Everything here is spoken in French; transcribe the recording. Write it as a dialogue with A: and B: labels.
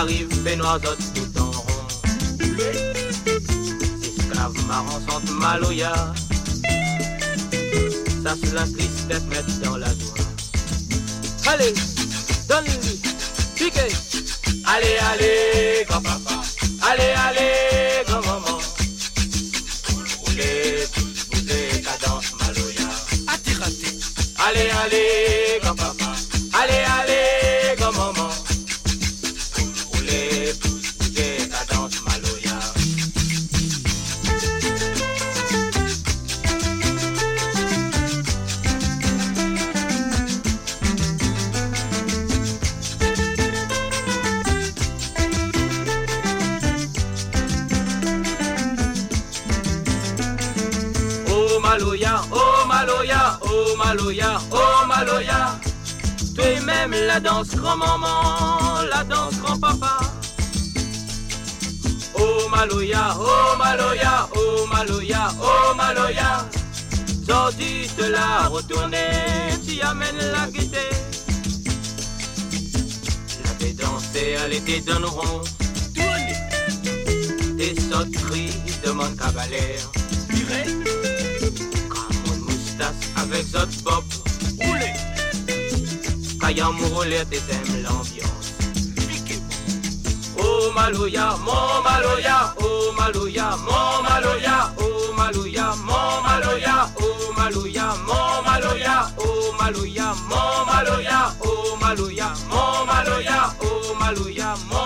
A: arrive, Benoît-Zot tout en rond. Esclaves marrants sentent Maloya. Ça se l'inclisse d'être mettre dans la joie. Allez, donne-lui, piquez. Allez, allez, grand-papa. Allez, allez, grand-maman. Roulez, bousez, cadence Maloya.
B: Attirate.
A: Allez, allez, grand-papa. Allez, allez, grand-maman. Roulez, bousez, cadence Maloya. Oh Maloya, oh Maloya, oh Maloya, oh Maloya. Toi-même la danse grand-maman, la danse grand-papa. Oh Maloya, oh Maloya, oh Maloya, oh Maloya. Sorti de la retourner, tu amènes la gaieté. La danser à l'été donneront. Des sauts cris demandent cavalaire. Comme moustache avec Zot Bob.
B: Roulez.
A: Kayan Mourolette et t'aimes l'ambiance. Oh Maloya, mon Maloya, oh Maloya, mon Maloya, oh Maloya, mon Maloya, oh Maloya, mon Maloya, oh Maloya, mon Maloya, oh Maloya, mon Maloya, oh Maloya, mon